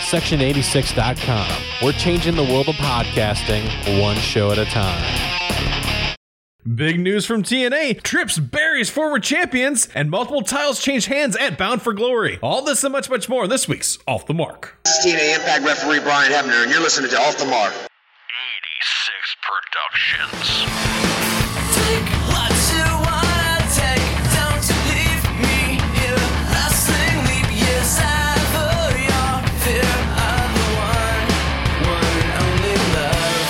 Section86.com. We're changing the world of podcasting one show at a time. Big news from TNA. Trips buries former champions, and multiple titles change hands at Bound for Glory. All this and much, much more in this week's Off the Mark. This is TNA Impact referee Brian Hebner, and you're listening to Off the Mark. 86 Productions. Take what you wanna take, don't you leave me here. Lasting leap years ever, your fear of the one and only love.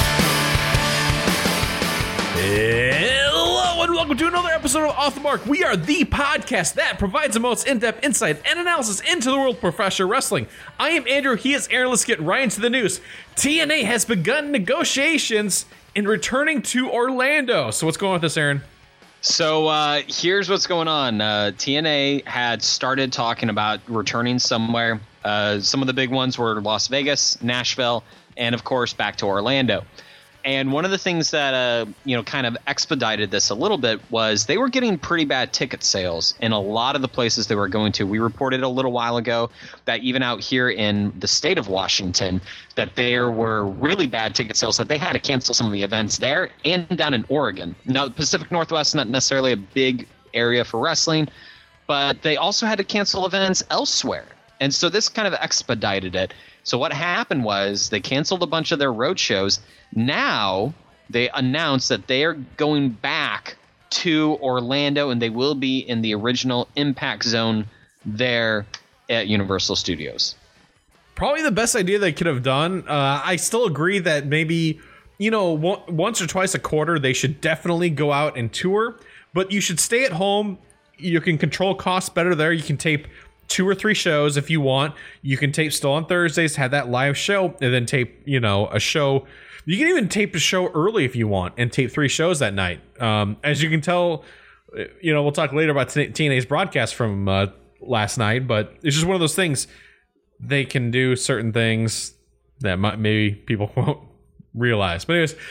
Hello and welcome to another episode of Off the Mark. We are the podcast that provides the most in-depth insight and analysis into the world of professional wrestling. I am Andrew, he is Aaron. Let's get right into the news. TNA has begun negotiations in returning to Orlando. So what's going on with this, Aaron? So here's what's going on. TNA had started talking about returning somewhere. Some of the big ones were Las Vegas, Nashville, and of course back to Orlando. And one of the things that kind of expedited this a little bit was they were getting pretty bad ticket sales in a lot of the places they were going to. We reported a little while ago that even out here in the state of Washington, that there were really bad ticket sales, that they had to cancel some of the events there and down in Oregon. Now, the Pacific Northwest, not necessarily a big area for wrestling, but they also had to cancel events elsewhere. And so this kind of expedited it. So what happened was they canceled a bunch of their road shows. Now they announced that they are going back to Orlando, and they will be in the original Impact Zone there at Universal Studios. Probably the best idea they could have done. I still agree that maybe, once or twice a quarter, they should definitely go out and tour, but you should stay at home. You can control costs better there. You can tape 2 or 3 shows if you want. You can tape still on Thursdays, have that live show, and then tape, a show. You can even tape a show early if you want and tape 3 shows that night. As you can tell, we'll talk later about TNA's broadcast from last night, but it's just one of those things. They can do certain things that maybe people won't realize. But anyways,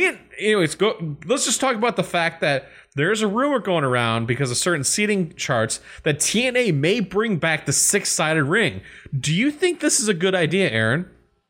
let's just talk about the fact that there's a rumor going around because of certain seating charts that TNA may bring back the 6-sided ring. Do you think this is a good idea, Aaron?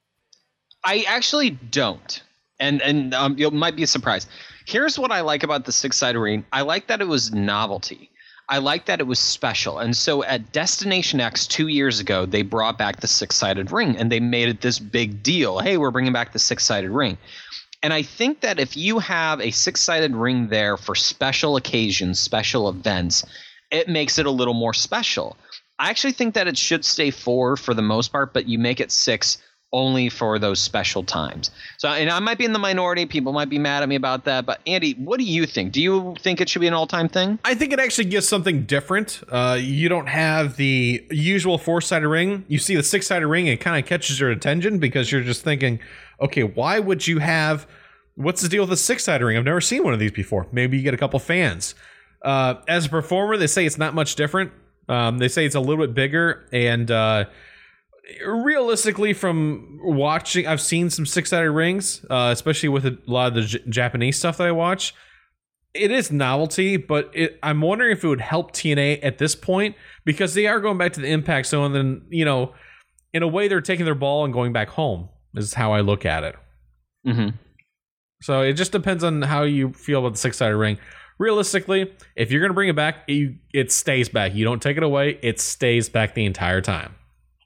I actually don't. And you might be surprised. Here's what I like about the 6-sided ring. I like that it was novelty. I like that it was special. And so at Destination X 2 years ago, they brought back the 6-sided ring, and they made it this big deal. Hey, we're bringing back the 6-sided ring. And I think that if you have a 6-sided ring there for special occasions, special events, it makes it a little more special. I actually think that it should stay 4 for the most part, but you make it 6 only for those special times. So, and I might be in the minority. People might be mad at me about that. But Andy, what do you think? Do you think it should be an all-time thing? I think it actually gives something different. You don't have the usual 4-sided ring. You see the 6-sided ring, it kind of catches your attention because you're just thinking, okay, why would you have... What's the deal with the 6-sided ring? I've never seen one of these before. Maybe you get a couple fans. As a performer, they say it's not much different. They say it's a little bit bigger, and realistically, from watching, I've seen some 6-sided rings, especially with a lot of the Japanese stuff that I watch. It is novelty, but I'm wondering if it would help TNA at this point, because they are going back to the Impact Zone, and then, in a way, they're taking their ball and going back home, is how I look at it. Mm-hmm. So it just depends on how you feel about the 6-sided ring. Realistically, if you're going to bring it back, it stays back. You don't take it away. It stays back the entire time.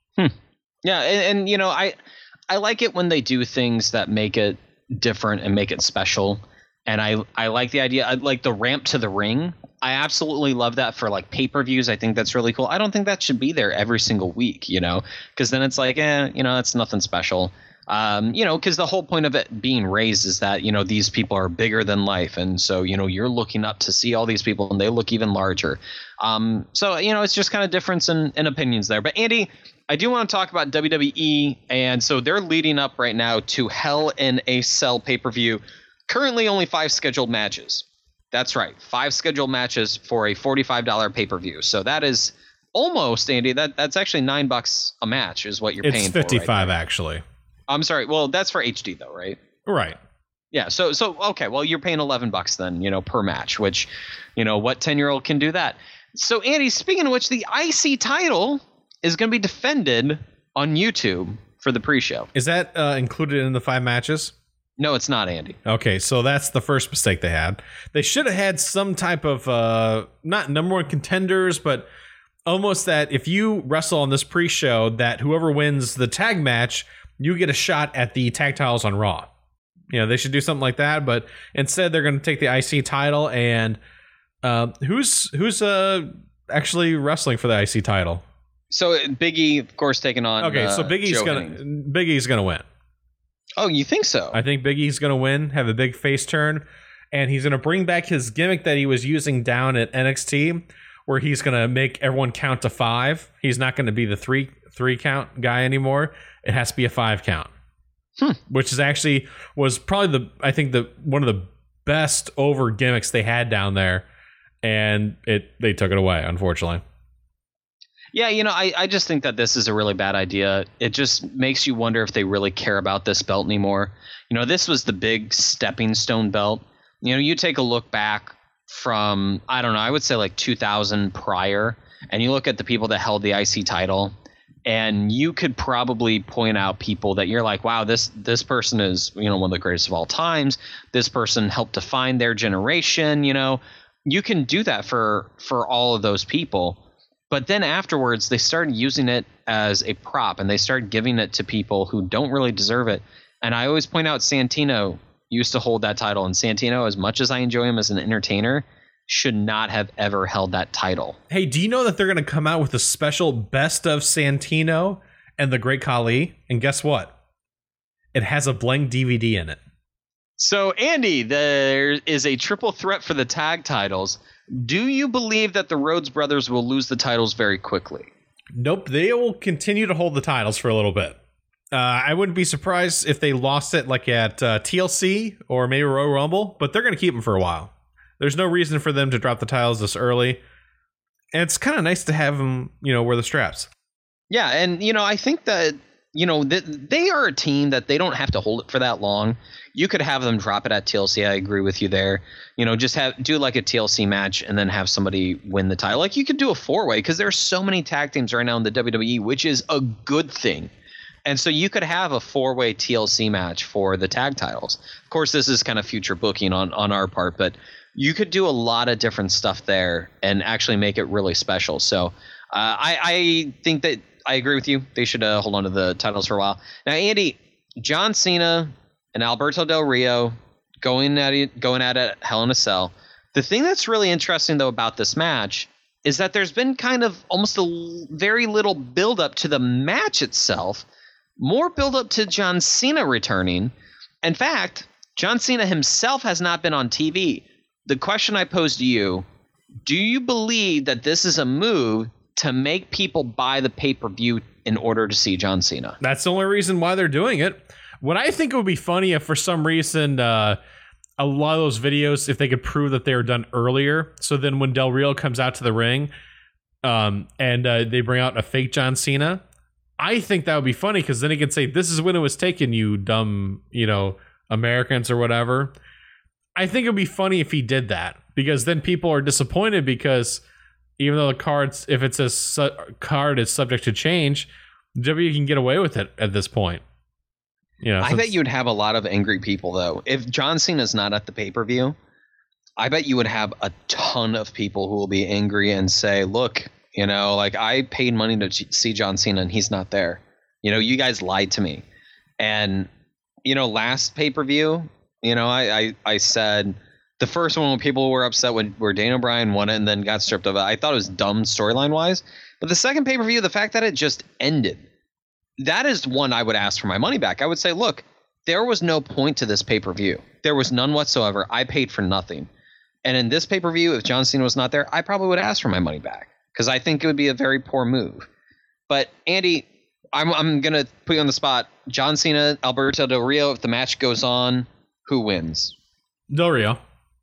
Yeah, and I like it when they do things that make it different and make it special. And I like the idea. I like the ramp to the ring. I absolutely love that for like pay-per-views. I think that's really cool. I don't think that should be there every single week, because then it's like, it's nothing special. Because the whole point of it being raised is that, these people are bigger than life. And so, you're looking up to see all these people and they look even larger. So, it's just kind of difference in opinions there. But Andy, I do want to talk about WWE. And so they're leading up right now to Hell in a Cell pay-per-view. Currently only 5 scheduled matches. That's right. 5 scheduled matches for a $45 pay-per-view. So that is almost, Andy, that's actually $9 a match is what you're paying for. It's $55 actually. I'm sorry. Well, that's for HD though, right? Right. Yeah. So okay. Well, you're paying $11 then, per match, which, what 10-year-old can do that? So Andy, speaking of which, the IC title is going to be defended on YouTube for the pre-show. Is that included in the 5 matches? No, it's not, Andy. Okay, so that's the first mistake they had. They should have had some type of, not number one contenders, but almost that if you wrestle on this pre-show, that whoever wins the tag match, you get a shot at the tag titles on Raw. You know, they should do something like that, but instead they're going to take the IC title, and who's actually wrestling for the IC title? So Big E, of course, taking on. Okay, so Big E's gonna win. Oh, you think so? I think Big E's gonna win, have a big face turn, and he's gonna bring back his gimmick that he was using down at NXT, where he's gonna make everyone count to 5. He's not gonna be the three count guy anymore. It has to be a 5 count, which is actually was probably one of the best over gimmicks they had down there, and they took it away, unfortunately. Yeah, you know, I just think that this is a really bad idea. It just makes you wonder if they really care about this belt anymore. You know, this was the big stepping stone belt. You know, you take a look back from, I don't know, I would say like 2000 prior, and you look at the people that held the IC title, and you could probably point out people that you're like, wow, this person is, you know, one of the greatest of all times. This person helped define their generation, you know. You can do that for all of those people. But then afterwards, they started using it as a prop, and they started giving it to people who don't really deserve it. And I always point out Santino used to hold that title, and Santino, as much as I enjoy him as an entertainer, should not have ever held that title. Hey, do you know that they're going to come out with a special best of Santino and the Great Khali? And guess what? It has a blank DVD in it. So, Andy, there is a triple threat for the tag titles. Do you believe that the Rhodes brothers will lose the titles very quickly? Nope, they will continue to hold the titles for a little bit. I wouldn't be surprised if they lost it like at TLC or maybe Royal Rumble, but they're going to keep them for a while. There's no reason for them to drop the titles this early. And it's kind of nice to have them, you know, wear the straps. Yeah, and, you know, I think that, you know, they are a team that they don't have to hold it for that long. You could have them drop it at TLC. I agree with you there. You know, just do like a TLC match and then have somebody win the title. Like you could do a 4-way because there's so many tag teams right now in the WWE, which is a good thing. And so you could have a 4-way TLC match for the tag titles. Of course, this is kind of future booking on our part, but you could do a lot of different stuff there and actually make it really special. So I think that I agree with you. They should hold on to the titles for a while. Now, Andy, John Cena and Alberto Del Rio going at it Hell in a Cell. The thing that's really interesting, though, about this match is that there's been kind of almost very little build-up to the match itself. More build-up to John Cena returning. In fact, John Cena himself has not been on TV. The question I pose to you, do you believe that this is a move to make people buy the pay-per-view in order to see John Cena? That's the only reason why they're doing it. What I think it would be funny if for some reason a lot of those videos, if they could prove that they were done earlier, so then when Del Rio comes out to the ring and they bring out a fake John Cena, I think that would be funny because then he can say, this is when it was taken, you dumb, you know, Americans or whatever. I think it would be funny if he did that because then people are disappointed because even though the cards, if it's a card is subject to change, WWE can get away with it at this point. You know, I bet you'd have a lot of angry people, though. If John Cena's not at the pay-per-view, I bet you would have a ton of people who will be angry and say, look, you know, like I paid money to see John Cena and he's not there. You know, you guys lied to me. And, you know, last pay-per-view, you know, I said the first one when people were upset where Daniel Bryan won it and then got stripped of it, I thought it was dumb storyline-wise. But the second pay-per-view, the fact that it just ended, that is one I would ask for my money back. I would say, look, there was no point to this pay-per-view. There was none whatsoever. I paid for nothing. And in this pay-per-view, if John Cena was not there, I probably would ask for my money back because I think it would be a very poor move. But, Andy, I'm going to put you on the spot. John Cena, Alberto Del Rio, if the match goes on, who wins? Del Rio.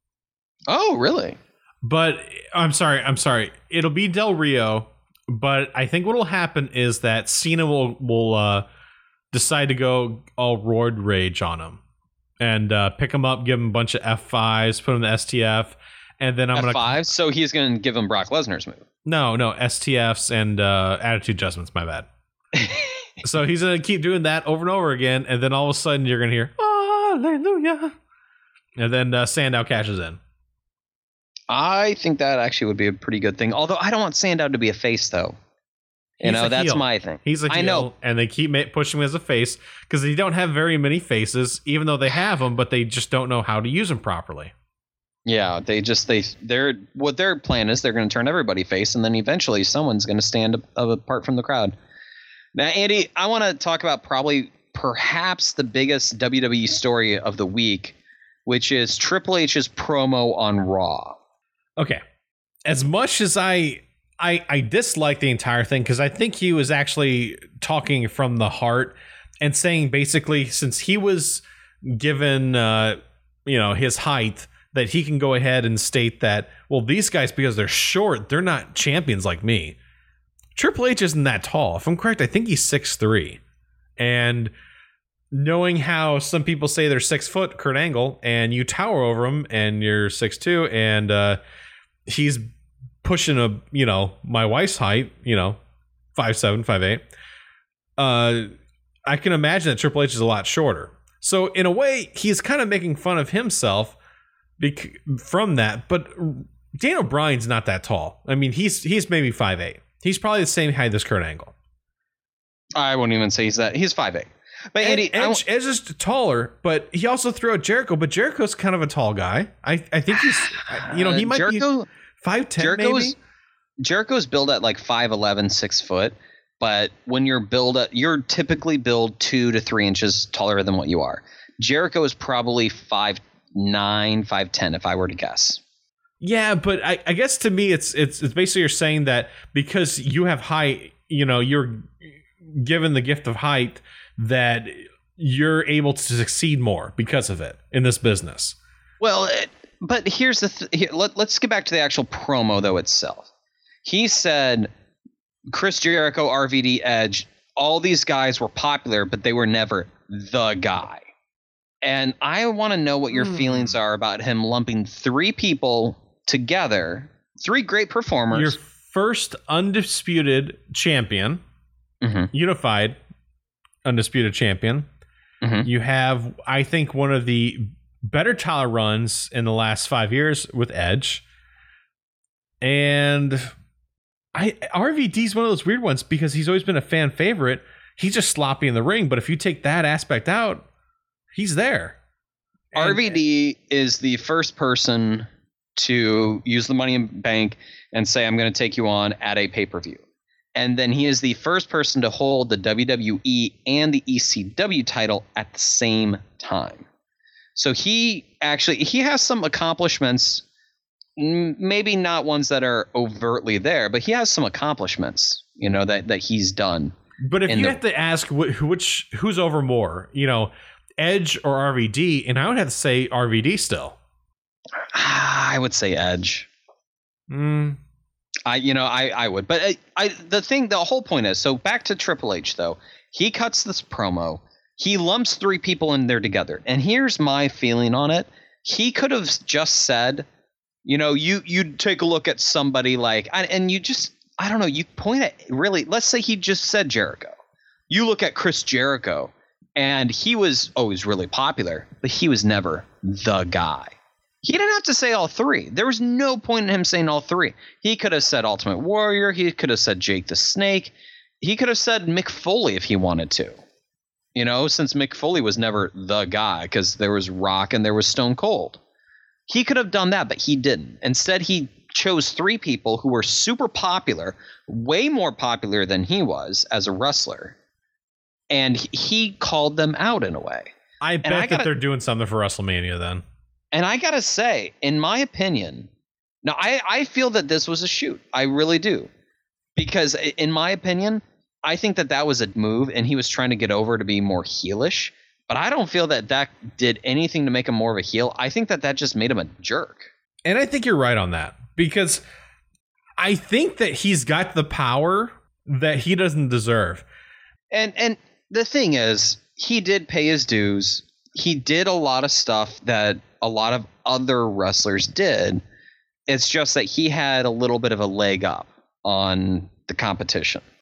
Oh, really? But I'm sorry. It'll be Del Rio. But I think what will happen is that Cena will decide to go all roid rage on him and pick him up, give him a bunch of F5s, put him in the STF, and then I'm going to F5. So he's going to give him Brock Lesnar's move. No, STFs and attitude adjustments. My bad. So he's going to keep doing that over and over again, and then all of a sudden you're going to hear, hallelujah. And then Sandow cashes in. I think that actually would be a pretty good thing. Although I don't want Sandow to be a face, though. That's heel. my thing. He's a heel, I know. and they keep pushing him as a face because they don't have very many faces, even though they have them, but they just don't know how to use them properly. Yeah, what their plan is, they're going to turn everybody face, and then eventually someone's going to stand apart from the crowd. Now, Andy, I want to talk about perhaps the biggest WWE story of the week, which is Triple H's promo on Raw. Okay, as much as I dislike the entire thing because I think he was actually talking from the heart and saying basically since he was given his height that he can go ahead and state that, well, these guys, because they're short, they're not champions like me. Triple H isn't that tall. If I'm correct, I think he's 6'3". And knowing how some people say they're 6 foot, Kurt Angle, and you tower over him and you're 6'2", and he's pushing my wife's height, 5'7", 5'8". I can imagine that Triple H is a lot shorter. So in a way, he's kind of making fun of himself from that. But Daniel Bryan's not that tall. I mean, he's maybe 5'8". He's probably the same height as Kurt Angle. I wouldn't even say he's that. He's 5'8". But Andy, Edge is taller, but he also threw out Jericho. But Jericho's kind of a tall guy. I think he's, he might Jericho, be 5'10", maybe. Jericho's billed at like 5'11", 6 foot. But when you're typically billed 2 to 3 inches taller than what you are. Jericho is probably 5'9", 5'10", if I were to guess. Yeah, but I guess to me, it's basically you're saying that because you have height, you're given the gift of height, that you're able to succeed more because of it in this business. Well, but here's the let's get back to the actual promo though itself. He said Chris Jericho, RVD, Edge, all these guys were popular, but they were never the guy. And I want to know what your feelings are about him lumping 3 people together, 3 great performers. Your first undisputed champion, unified undisputed champion. You have, I think, one of the better title runs in the last 5 years with Edge. And RVD's one of those weird ones because he's always been a fan favorite. He's just sloppy in the ring, but if you take that aspect out, he's there. RVD is the first person to use the Money in Bank and say, I'm going to take you on at a pay-per-view. And then he is the first person to hold the WWE and the ECW title at the same time. So he has some accomplishments, maybe not ones that are overtly there, but he has some accomplishments, that he's done. But if you have to ask who's over more, Edge or RVD, and I would have to say RVD still. I would say Edge. I would, but the whole point is, so back to Triple H though, he cuts this promo, he lumps 3 people in there together, and here's my feeling on it. He could have just said, you take a look at somebody like, and you just, I don't know, you point at really, let's say he just said Jericho. You look at Chris Jericho, and he was always really popular, but he was never the guy. He didn't have to say all 3. There was no point in him saying all 3. He could have said Ultimate Warrior. He could have said Jake the Snake. He could have said Mick Foley if he wanted to. Since Mick Foley was never the guy because there was Rock and there was Stone Cold. He could have done that, but he didn't. Instead, he chose 3 people who were super popular, way more popular than he was as a wrestler. And he called them out in a way. I bet that they're doing something for WrestleMania then. And I got to say, in my opinion, now I feel that this was a shoot. I really do. Because in my opinion, I think that was a move and he was trying to get over to be more heelish. But I don't feel that did anything to make him more of a heel. I think that just made him a jerk. And I think you're right on that. Because I think that he's got the power that he doesn't deserve. And the thing is, he did pay his dues. He did a lot of stuff that a lot of other wrestlers did. It's just that he had a little bit of a leg up on the competition.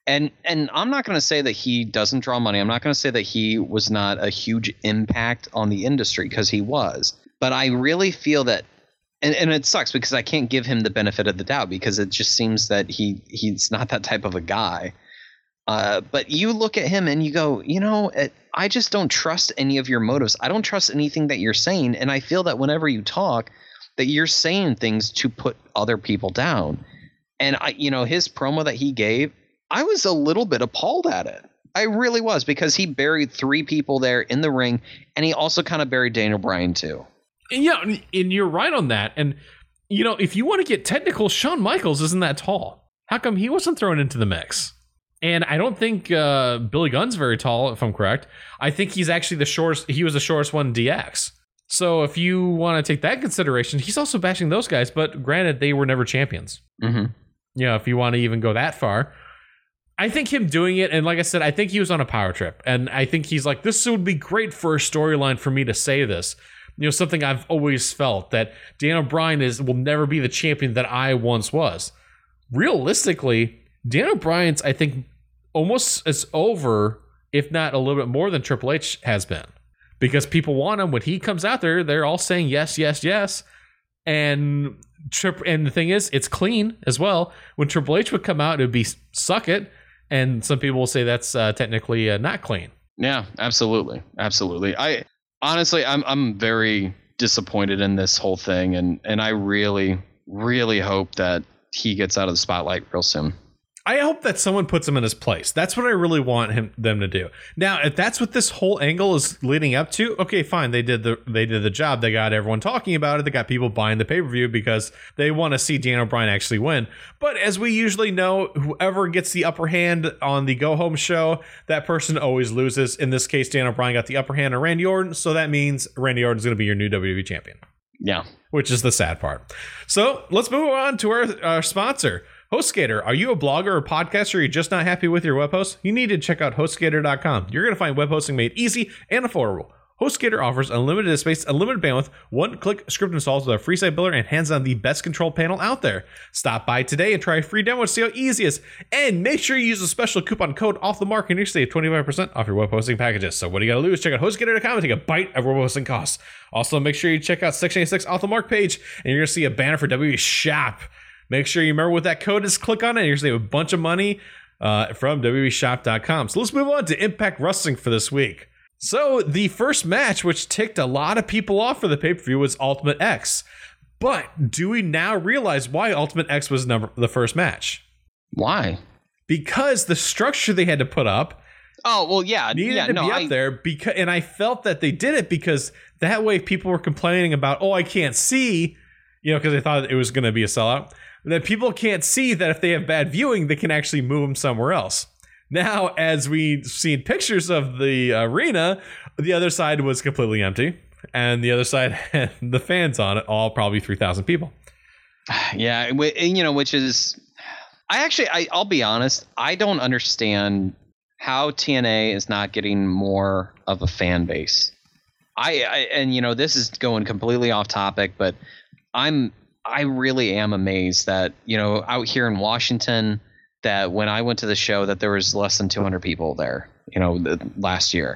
And I'm not going to say that he doesn't draw money. I'm not going to say that he was not a huge impact on the industry, because he was. But I really feel that, and it sucks because I can't give him the benefit of the doubt, because it just seems that he's not that type of a guy. But you look at him and you go, I just don't trust any of your motives. I don't trust anything that you're saying. And I feel that whenever you talk, that you're saying things to put other people down. And his promo that he gave, I was a little bit appalled at it. I really was, because he buried 3 people there in the ring, and he also kind of buried Daniel Bryan too. Yeah, and you're right on that. And, if you want to get technical, Shawn Michaels isn't that tall. How come he wasn't thrown into the mix? And I don't think Billy Gunn's very tall, if I'm correct. I think he's actually the shortest. He was the shortest one in DX. So if you want to take that consideration, he's also bashing those guys. But granted, they were never champions. Mm-hmm. If you want to even go that far. I think him doing it, and like I said, I think he was on a power trip. And I think he's like, this would be great for a storyline for me to say this. Something I've always felt, that Daniel Bryan will never be the champion that I once was. Realistically, Daniel Bryan's, I think, almost as over, if not a little bit more than Triple H has been. Because people want him. When he comes out there, they're all saying yes, yes, yes. And the thing is, it's clean as well. When Triple H would come out, it would be suck it. And some people will say that's technically not clean. Yeah, absolutely. Absolutely. I'm very disappointed in this whole thing. And I really, really hope that he gets out of the spotlight real soon. I hope that someone puts him in his place. That's what I really want them to do. Now, if that's what this whole angle is leading up to, okay, fine. They did the job. They got everyone talking about it. They got people buying the pay-per-view because they want to see Daniel Bryan actually win. But as we usually know, whoever gets the upper hand on the go-home show, that person always loses. In this case, Daniel Bryan got the upper hand on Randy Orton, so that means Randy Orton's going to be your new WWE champion. Yeah. Which is the sad part. So let's move on to our sponsor. HostGator, are you a blogger or podcaster, or you're just not happy with your web host? You need to check out HostGator.com. You're going to find web hosting made easy and affordable. HostGator offers unlimited space, unlimited bandwidth, one-click script installs with a free site builder, and hands-on the best control panel out there. Stop by today and try a free demo to see how easy it is. And make sure you use a special coupon code OFFTHEMARK and you'll save 25% off your web hosting packages. So what do you got to lose? Check out HostGator.com and take a bite of web hosting costs. Also, make sure you check out Section 86 Off the Mark page, and you're going to see a banner for WWE Shop. Make sure you remember what that code is. Click on it, and you're going to save a bunch of money from WWEshop.com. So let's move on to Impact Wrestling for this week. So the first match, which ticked a lot of people off for the pay-per-view, was Ultimate X. But do we now realize why Ultimate X was the first match? Why? Because the structure they had to put up needed to be up there. And I felt that they did it because that way people were complaining about, I can't see, because they thought it was going to be a sellout. That people can't see that if they have bad viewing, they can actually move them somewhere else. Now, as we've seen pictures of the arena, the other side was completely empty. And the other side had the fans on it, all probably 3,000 people. Yeah, which is... I'll be honest, I don't understand how TNA is not getting more of a fan base. This is going completely off topic, but I really am amazed that, out here in Washington, that when I went to the show that there was less than 200 people there, last year.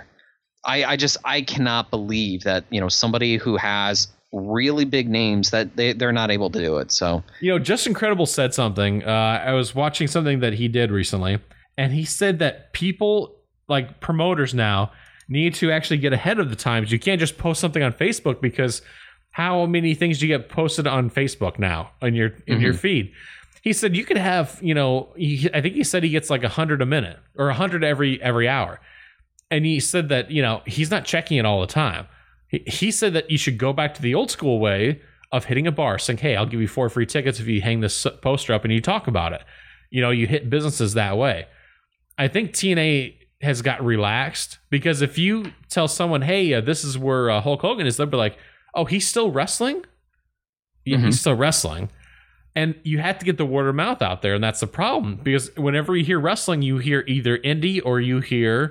I cannot believe that, somebody who has really big names that they're not able to do it. So, Justin Credible said something. I was watching something that he did recently, and he said that people, like promoters now, need to actually get ahead of the times. You can't just post something on Facebook, because how many things do you get posted on Facebook now in your feed? He said you could have, I think he said he gets like 100 a minute or 100 every hour. And he said that, he's not checking it all the time. He said that you should go back to the old school way of hitting a bar, saying, hey, I'll give you 4 free tickets if you hang this poster up and you talk about it. You hit businesses that way. I think TNA has got relaxed, because if you tell someone, hey, this is where Hulk Hogan is, they'll be like, oh, he's still wrestling? Yeah, he's still wrestling. And you have to get the word of mouth out there, and that's the problem. Because whenever you hear wrestling, you hear either indie or you hear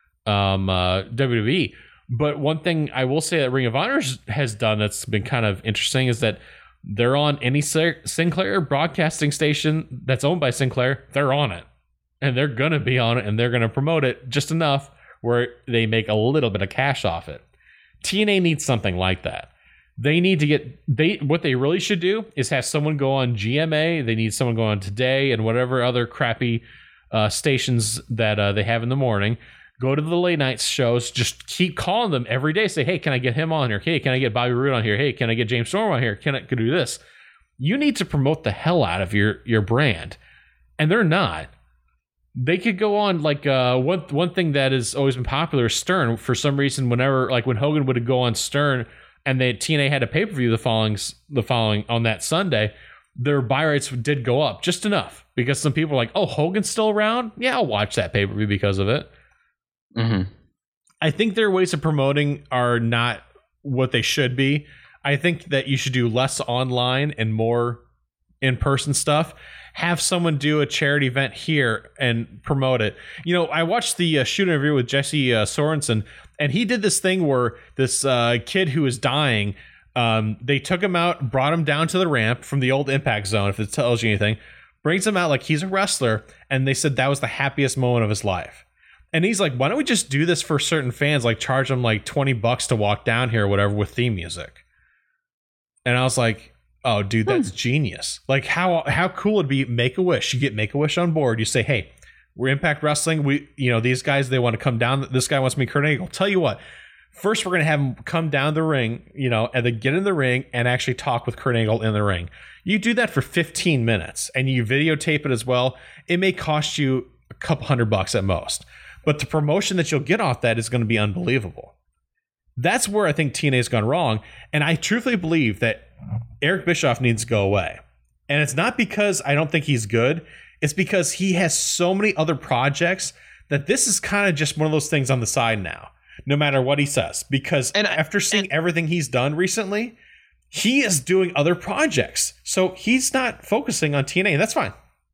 WWE. But one thing I will say that Ring of Honor has done that's been kind of interesting is that they're on any Sinclair broadcasting station that's owned by Sinclair. They're on it. and they're going to be on it, and they're going to promote it just enough where they make a little bit of cash off it. TNA needs something like that. They need to get what they really should do is have someone go on GMA. They need someone go on Today and whatever other crappy stations that they have in the morning. Go to the late night shows. Just keep calling them every day. Say, hey, can I get him on here? Hey, can I get Bobby Roode on here? Hey, can I get James Storm on here? Can I do this? You need to promote the hell out of your brand, and they're not. They could go on like one thing that has always been popular is Stern. For some reason, whenever like when Hogan would go on Stern and TNA had a pay-per-view the following on that Sunday, their buy rates did go up just enough because some people were like, oh, Hogan's still around? Yeah, I'll watch that pay-per-view because of it. Mm-hmm. I think their ways of promoting are not what they should be. I think that you should do less online and more in-person stuff. Have someone do a charity event here and promote it. You know, I watched the shoot interview with Jesse Sorensen, and he did this thing where this kid who was dying, they took him out, brought him down to the ramp from the old Impact Zone, if it tells you anything, brings him out like he's a wrestler, and they said that was the happiest moment of his life. And he's like, why don't we just do this for certain fans, like charge them like $20 to walk down here or whatever with theme music? And I was like, oh, dude, that's genius. Like, how cool would it be? Make-A-Wish. You get Make-A-Wish on board. You say, hey, we're Impact Wrestling. These guys, they want to come down. This guy wants to meet Kurt Angle. Tell you what, first we're going to have him come down the ring, and then get in the ring and actually talk with Kurt Angle in the ring. You do that for 15 minutes and you videotape it as well. It may cost you a couple $100 at most, but the promotion that you'll get off that is going to be unbelievable. That's where I think TNA's gone wrong. And I truthfully believe that Eric Bischoff needs to go away. And it's not because I don't think he's good. It's because he has so many other projects that this is kind of just one of those things on the side now, no matter what he says. Because after seeing everything he's done recently, he is doing other projects. So he's not focusing on TNA. And that's fine.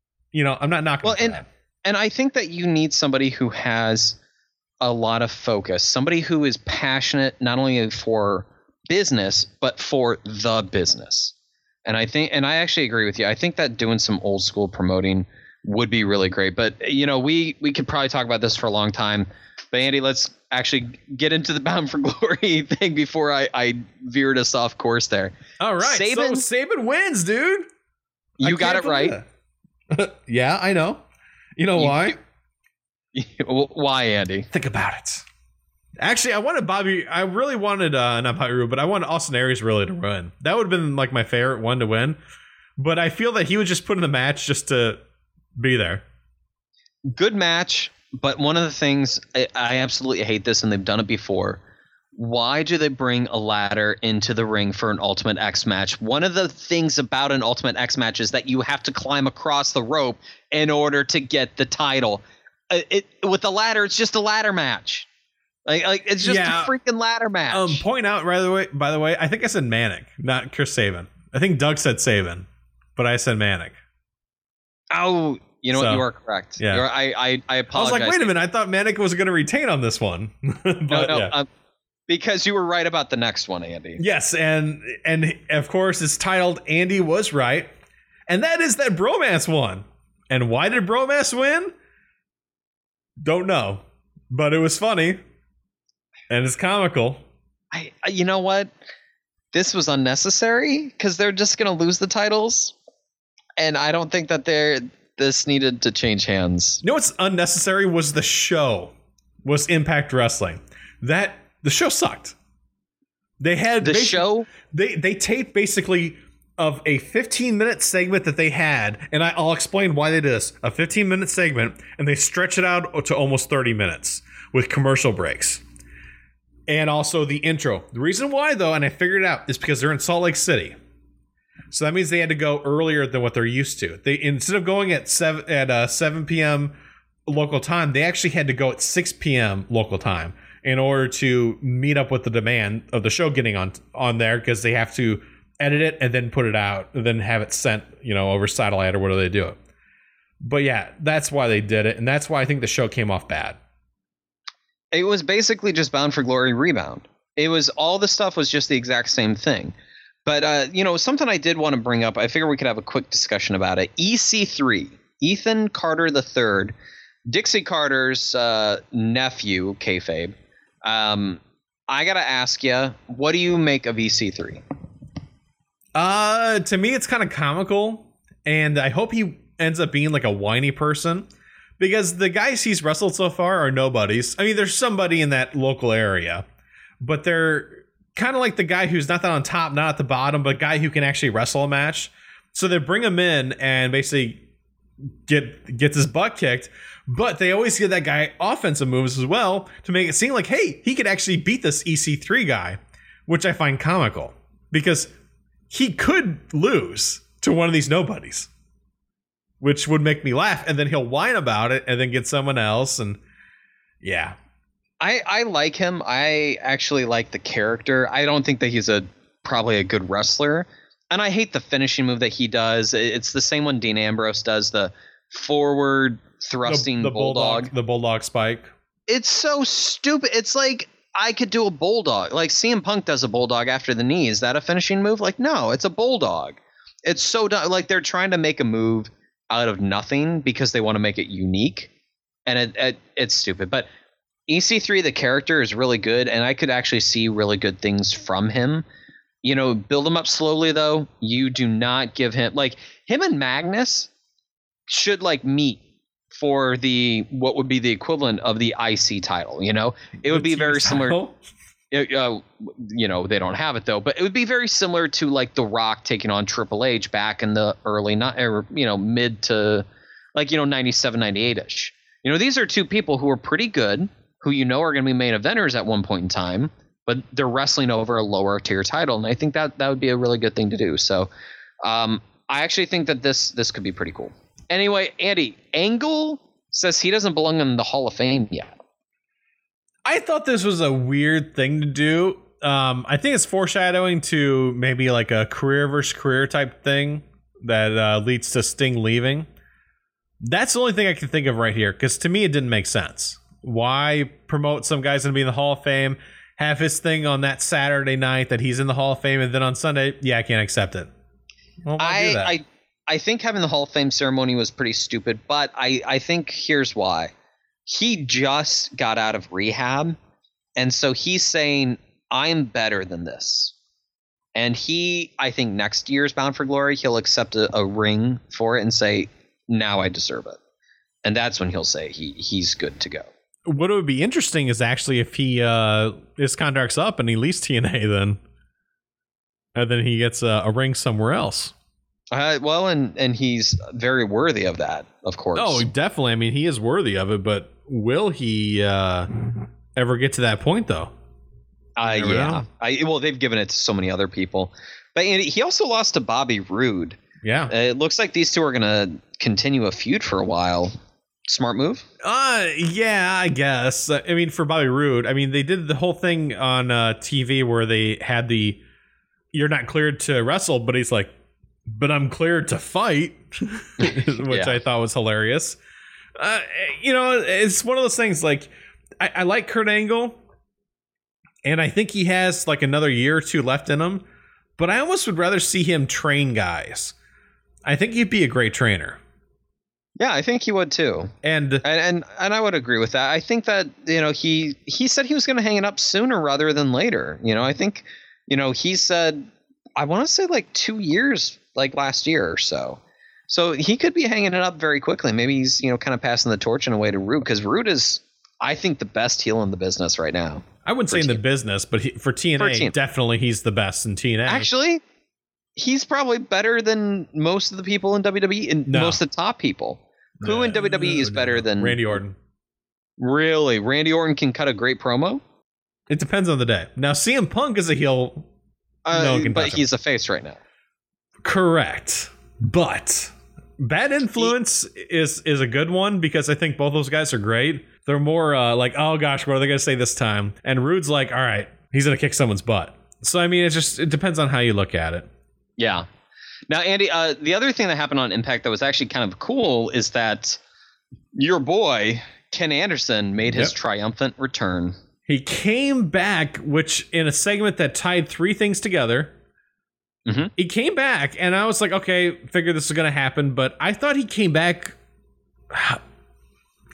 I'm not knocking that. And I think that you need somebody who has a lot of focus, somebody who is passionate not only for business, but for the business. And I actually agree with you. I think that doing some old school promoting would be really great. But, we could probably talk about this for a long time. But Andy, let's actually get into the Bound for Glory thing before I veered us off course there. All right. So Sabin wins, dude. You got it right. Yeah, I know. You know why? Why, Andy? Think about it. Actually, I really wanted, not Bobby Roode, but I wanted Austin Aries really to win. That would have been like my favorite one to win. But I feel that he was just put in the match just to be there. Good match, but one of the things, I absolutely hate this, and they've done it before. Why do they bring a ladder into the ring for an Ultimate X match? One of the things about an Ultimate X match is that you have to climb across the rope in order to get the title. With the ladder, it's just a ladder match. Like it's just a freaking ladder match. Point out, by the way, I think I said Manic, not Chris Sabin. I think Doug said Sabin, but I said Manic. Oh, what? You are correct. Yeah. I apologize. I was like, wait a minute. I thought Manic was going to retain on this one. But, no. Because you were right about the next one, Andy. Yes, and of course it's titled Andy Was Right, and that is that Bromance won. And why did Bromance win? Don't know, but it was funny, and it's comical. You know what? This was unnecessary because they're just going to lose the titles, and I don't think that this needed to change hands. You know what's unnecessary was the show, was Impact Wrestling. The show sucked. They had the show. They taped basically of a 15-minute segment that they had, and I'll explain why they did this. A 15-minute segment, and they stretch it out to almost 30 minutes with commercial breaks. And also the intro. The reason why, though, and I figured it out, is because they're in Salt Lake City. So that means they had to go earlier than what they're used to. They instead of going at 7 p.m. local time, they actually had to go at 6 p.m. local time in order to meet up with the demand of the show getting on there, because they have to edit it and then put it out and then have it sent, over satellite or whatever they do it. But yeah, that's why they did it, and that's why I think the show came off bad. It was basically just Bound for Glory Rebound. It was all the stuff was just the exact same thing. But something I did want to bring up, I figure we could have a quick discussion about it. EC3, Ethan Carter III, Dixie Carter's nephew, kayfabe. I gotta ask you, what do you make of EC3? To me, it's kind of comical, and I hope he ends up being like a whiny person, because the guys he's wrestled so far are nobodies. I mean, there's somebody in that local area, but they're kind of like the guy who's not that on top, not at the bottom, but guy who can actually wrestle a match. So they bring him in and basically gets his butt kicked, but they always give that guy offensive moves as well to make it seem like, hey, he could actually beat this EC3 guy, which I find comical, because he could lose to one of these nobodies, which would make me laugh. And then he'll whine about it and then get someone else. And yeah, I like him. I actually like the character. I don't think that he's probably a good wrestler. And I hate the finishing move that he does. It's the same one Dean Ambrose does, the forward thrusting the bulldog. The bulldog spike. It's so stupid. It's like, I could do a bulldog. Like CM Punk does a bulldog after the knee. Is that a finishing move? Like, no, it's a bulldog. It's so dumb. Like, they're trying to make a move out of nothing because they want to make it unique. And it's stupid. But EC3, the character, is really good. And I could actually see really good things from him. You know, build him up slowly, though. You do not give him... Like, him and Magnus should, like, meet for what would be the equivalent of the IC title, you know? It would be very similar. You know, they don't have it though, but it would be very similar to like The Rock taking on Triple H back in the early, mid to like, 97, 98-ish. You know, these are two people who are pretty good, who are going to be main eventers at one point in time, but they're wrestling over a lower tier title. And I think that would be a really good thing to do. So I actually think that this could be pretty cool. Anyway, Andy, Angle says he doesn't belong in the Hall of Fame yet. I thought this was a weird thing to do. I think it's foreshadowing to maybe like a career versus career type thing that leads to Sting leaving. That's the only thing I can think of right here, because to me it didn't make sense. Why promote some guy's going to be in the Hall of Fame, have his thing on that Saturday night that he's in the Hall of Fame, and then on Sunday, I can't accept it. Well, why do that? I think having the Hall of Fame ceremony was pretty stupid, but I think here's why. He just got out of rehab, and so he's saying, I'm better than this. And I think next year's Bound for Glory, he'll accept a ring for it and say, now I deserve it. And that's when he'll say he's good to go. What would be interesting is actually if his contract's up and he leaves TNA then. And then he gets a ring somewhere else. Well, and he's very worthy of that, of course. Oh, definitely. I mean, he is worthy of it, but will he ever get to that point, though? Yeah. Well, they've given it to so many other people. But he also lost to Bobby Roode. Yeah. It looks like these two are going to continue a feud for a while. Smart move? Yeah, I guess. I mean, for Bobby Roode, I mean, they did the whole thing on TV where they had you're not cleared to wrestle, but he's like, but I'm cleared to fight, which I thought was hilarious. It's one of those things, like, I like Kurt Angle, and I think he has like another year or two left in him, but I almost would rather see him train guys. I think he'd be a great trainer. Yeah, I think he would too. And I would agree with that. I think that, he said he was going to hang it up sooner rather than later. I think, he said, I want to say like 2 years, like last year or so. So he could be hanging it up very quickly. Maybe he's, kind of passing the torch in a way to Roode, because Roode is, I think, the best heel in the business right now. I wouldn't say in the business, but for TNA, definitely he's the best in TNA. Actually, he's probably better than most of the people in WWE and most of the top people. Who in WWE is better than Randy Orton? Really? Randy Orton can cut a great promo? It depends on the day. Now, CM Punk is a heel. No one can touch him. He's a face right now. Correct. But Bad Influence is a good one, because I think both those guys are great. They're more like, oh gosh, what are they going to say this time? And Rude's like, all right, he's going to kick someone's butt. So, I mean, it depends on how you look at it. Yeah. Now, Andy, the other thing that happened on Impact that was actually kind of cool is that your boy, Ken Anderson, made his triumphant return. He came back, which in a segment that tied three things together. Mm-hmm. He came back, and I was like, okay, figured this is going to happen, but I thought he came back. I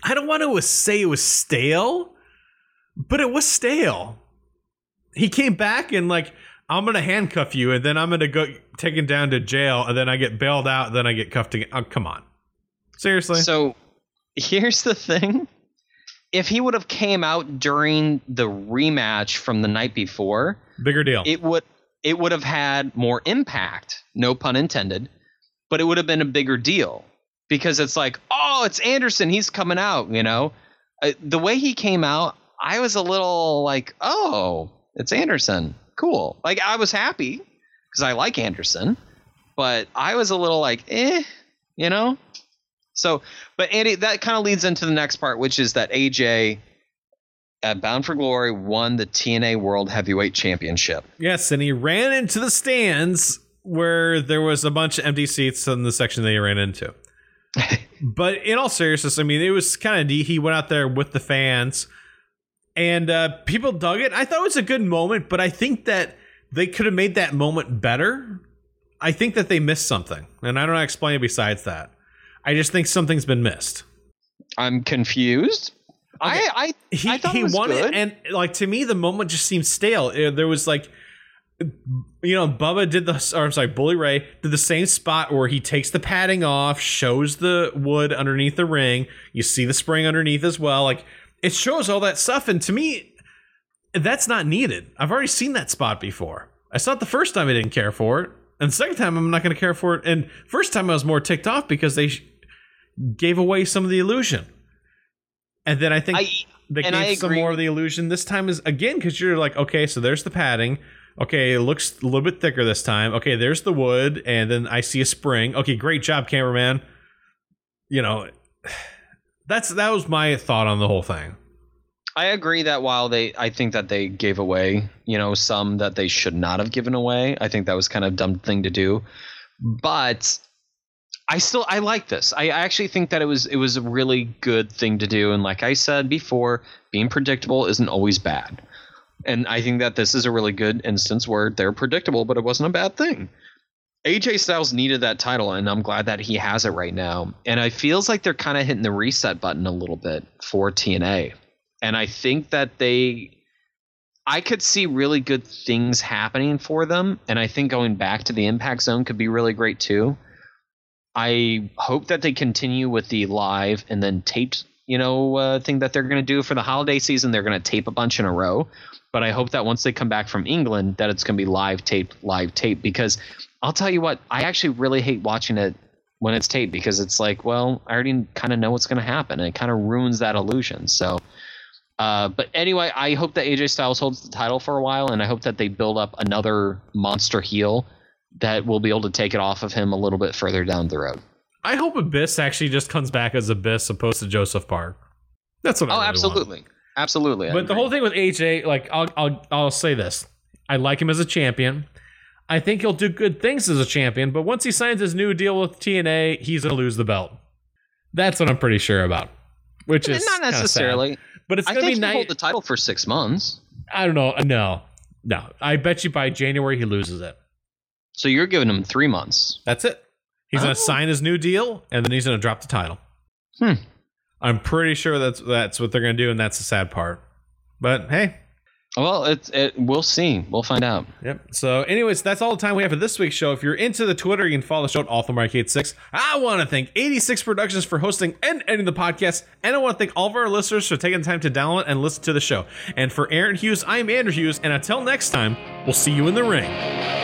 I don't want to say it was stale, but it was stale. He came back and like, I'm going to handcuff you, and then I'm going to go take him down to jail, and then I get bailed out, and then I get cuffed again. Oh, come on. Seriously? So here's the thing. If he would have came out during the rematch from the night before, bigger deal. It would have had more impact, no pun intended, but it would have been a bigger deal because it's like, oh, it's Anderson. He's coming out, you know. The way he came out, I was a little like, oh, it's Anderson. Cool. Like, I was happy because I like Anderson, but I was a little like, you know? So, but Andy, that kind of leads into the next part, which is that AJ at Bound for Glory won the TNA World Heavyweight Championship. Yes, and he ran into the stands where there was a bunch of empty seats in the section that he ran into. But in all seriousness, I mean, it was kind of neat. He went out there with the fans. And people dug it. I thought it was a good moment, but I think that they could have made that moment better. I think that they missed something. And I don't know how to explain it besides that. I just think something's been missed. I'm confused. Okay. I thought he it was won good. it, and like to me, the moment just seemed stale. There was like, you know, Bully Ray did the same spot where he takes the padding off, shows the wood underneath the ring. You see the spring underneath as well. Like, it shows all that stuff, and to me, that's not needed. I've already seen that spot before. It's not the first time I didn't care for it, and the second time I'm not going to care for it. And first time I was more ticked off because they gave away some of the illusion, and then I think they gave some more of the illusion this time is again because you're like, okay, so there's the padding. Okay, it looks a little bit thicker this time. Okay, there's the wood, and then I see a spring. Okay, great job, cameraman. You know. That was my thought on the whole thing. I agree that while I think that they gave away, you know, some that they should not have given away. I think that was kind of a dumb thing to do. But I like this. I actually think that it was a really good thing to do. And like I said before, being predictable isn't always bad. And I think that this is a really good instance where they're predictable, but it wasn't a bad thing. AJ Styles needed that title, and I'm glad that he has it right now. And it feels like they're kind of hitting the reset button a little bit for TNA. And I think that I could see really good things happening for them. And I think going back to the Impact Zone could be really great too. I hope that they continue with the live and then taped, thing that they're going to do for the holiday season. They're going to tape a bunch in a row. But I hope that once they come back from England, that it's going to be live tape, because I'll tell you what, I actually really hate watching it when it's taped because it's like, well, I already kind of know what's going to happen. And it kind of ruins that illusion. So, but anyway, I hope that AJ Styles holds the title for a while, and I hope that they build up another monster heel that will be able to take it off of him a little bit further down the road. I hope Abyss actually just comes back as Abyss opposed to Joseph Park. That's what I really absolutely want. Absolutely. But the whole thing with AJ, like, I'll say this. I like him as a champion. I think he'll do good things as a champion, but once he signs his new deal with TNA, he's going to lose the belt. That's what I'm pretty sure about. Which is not necessarily. Sad. But it's going to be nice. Hold the title for 6 months. I don't know. No. I bet you by January he loses it. So you're giving him 3 months. That's it. He's going to sign his new deal, and then he's going to drop the title. I'm pretty sure that's what they're going to do, and that's the sad part. But hey. Well, we'll see. We'll find out. Yep. So anyways, that's all the time we have for this week's show. If you're into the Twitter, you can follow the show at AllTheMark86. I want to thank 86 Productions for hosting and editing the podcast. And I want to thank all of our listeners for taking the time to download and listen to the show. And for Aaron Hughes, I'm Andrew Hughes. And until next time, we'll see you in the ring.